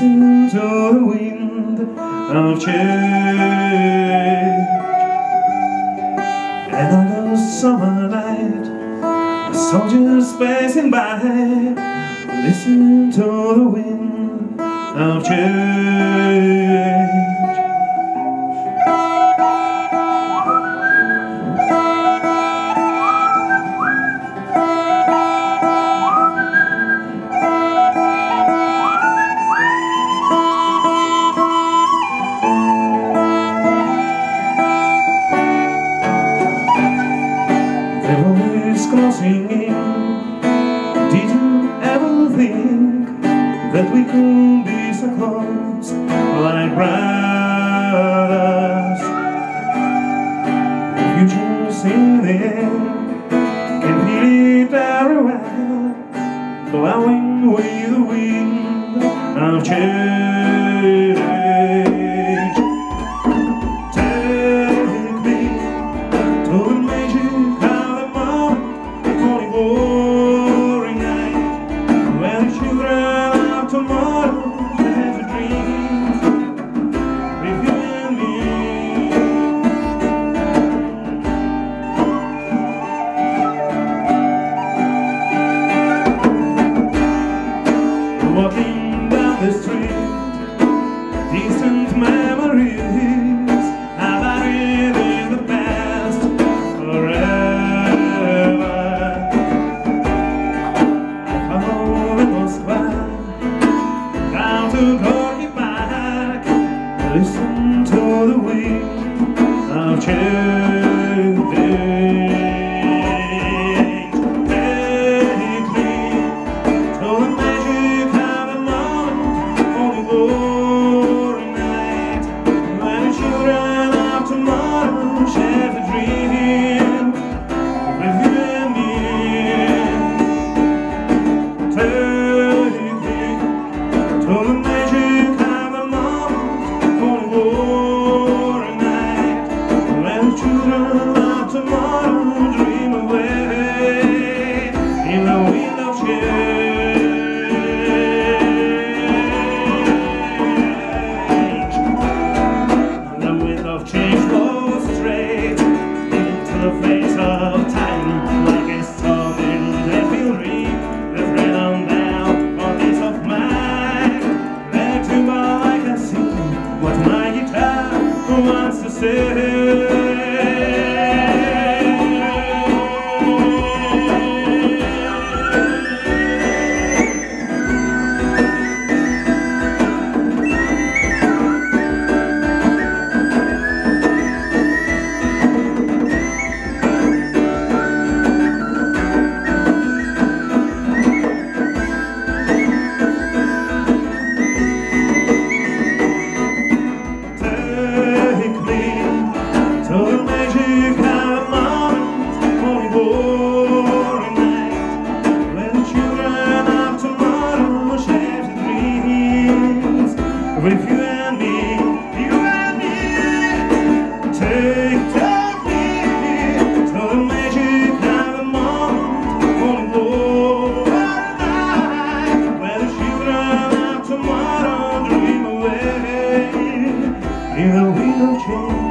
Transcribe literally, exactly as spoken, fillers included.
Listen to the wind of change. And on a summer night, the soldiers passing by. Listen to the wind of change. Crossing in. Did you ever think that we could be so close, like brothers? The future's in the air, can feel it everywhere, blowing with the wind of change. Take me to the magic glory night, where the children of tomorrow have a dream with you and me. Walking down the street, distant memories are buried in the past forever. Listen to the wind of change. Take me to the magic of the moment, on the glory night, when the children of tomorrow share the dream with you and me. Take me to the magic of the moment, glory night, when the children of tomorrow dream away in the wind of change. The wind of change blows straight into the face of time, like a storm in that will reap the thread on down on this of mine. Let to burn like a sea, what my guitar wants to say. With you and me, you and me, take, take me to the magic of the moment, on the glory night, where the children of tomorrow dream away in the wind of change.